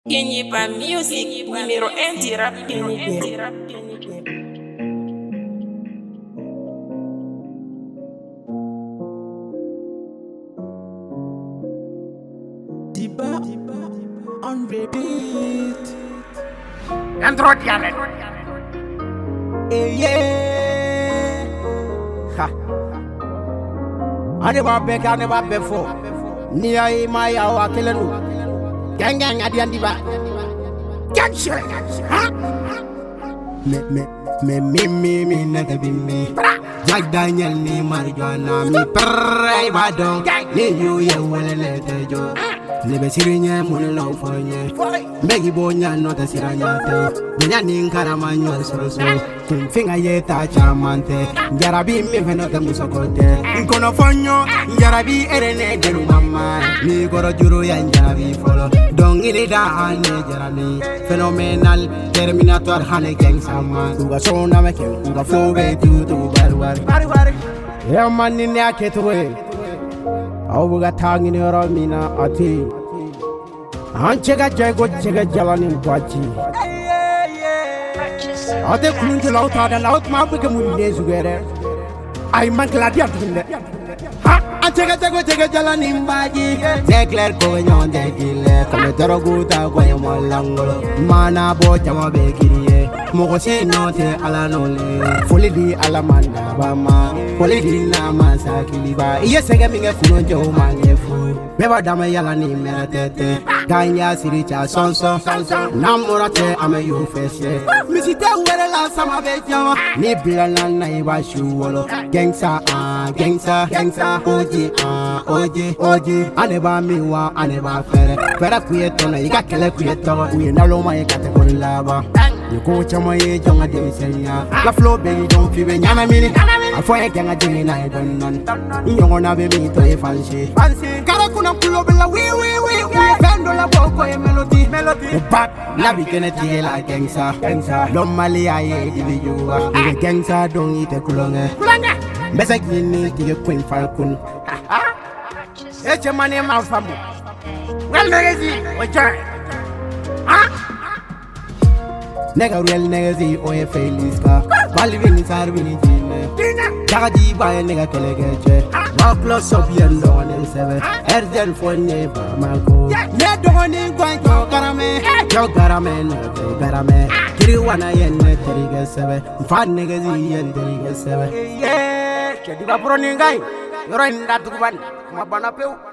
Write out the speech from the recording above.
Kenyipa Music numero 1 di rap. Diba on repeat. Android Yalet. Yeah. Ha. I never before. Nia my awa kilenu. Gang adiandiba. Gang shit. Me nigga be me. Jack Daniel ni marijuana mi pray badon. Ni you ye wele lete jo. Nebe sirinya mun law fonye. Begi bonya no ta siranya te. Bonya nin karama nyo so. Kun finga ye ta chamante. Jarabi mi feno ta musokote. Nkono fonyo jarabi erene gelu mama. Ni goro juru ya jarabi folo. Dong ini da ane jarani. Phenomenal terminator hane gang sama. Uga sona me ken uga flow be tu bari. Ya man ni aketwe. Auga tangi ni romina ati. Anchega jago chega jalani mpachi. Ade kununje lauta da laut ma buke munde zugere. Ay man kladi atinde. Ha anchega jago chega jalani mpachi. Declare ko nyonde dile kame toroguta ko yamolangolo. Mana bo chama be kiriye. Mogo si note ala nole. Foli di ala manda bama. Foli di na masa kiliba. Iye sege minge kununje umange fu. Beba dama yala ni mera tete. Ganya siricha sonso. Namorate ame yu fese. Misite uwere la sama bejama. Ni blana na iwa shuwolo. Gangsa oji. Aneba miwa aneba fere. Fere kuye tona iga kele kuye togo. Uye naloma ye kategori laba. Yoko chama ye jonga demisenya. La flow be don't fibe nyana mini. Afoye kenga jini na edon non. Nyongo na be mi to e fancy. Kara kuna pulo bela we. Fendo la boko e melody. The back la bi kene tie la gangsa. Lom mali aye di bijuwa. The gangsa don't eat a kulonge. Besa gini tige queen falcon. Eche mane ma famu. Well, Legacy, oja. Nega real nigga oye Feliska. Balvin sarvini jine. Jaga ji baye nigga kelegeche. Walk close up here no one seven. Erden for neighbor malko. Ne doni gwanjo garame. Yo garame no garame. Kiri wana yenne terige sebe. Fan nigga zi yen terige sebe. Yeah, chedi ba pro ningai. Yoro inda tukuban. Mabana peu.